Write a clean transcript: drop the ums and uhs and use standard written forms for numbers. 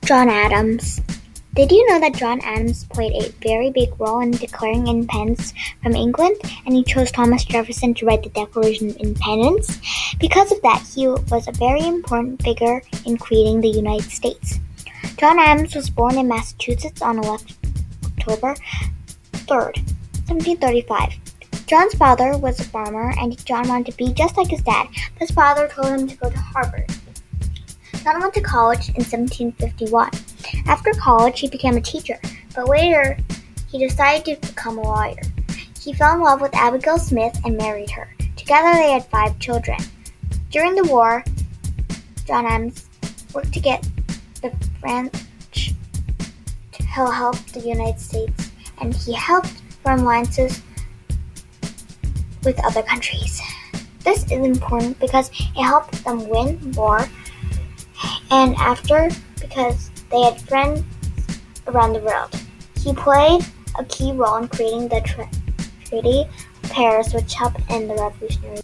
John Adams. Did you know that John Adams played a very big role in declaring independence from England, and he chose Thomas Jefferson to write the Declaration of Independence? Because of that, he was a very important figure in creating the United States. John Adams was born in Massachusetts on October 3rd, 1735. John's father was a farmer, and John wanted to be just like his dad. His father told him to go to Harvard. John went to college in 1751. After college, he became a teacher, but later he decided to become a lawyer. He fell in love with Abigail Smith and married her. Together they had 5 children. During the war, John Adams worked to get the French to help the United States, and he helped form alliances with other countries. This is important because it helped them win war, and after, because they had friends around the world. He played a key role in creating the Treaty of Paris, which helped end the Revolutionary War.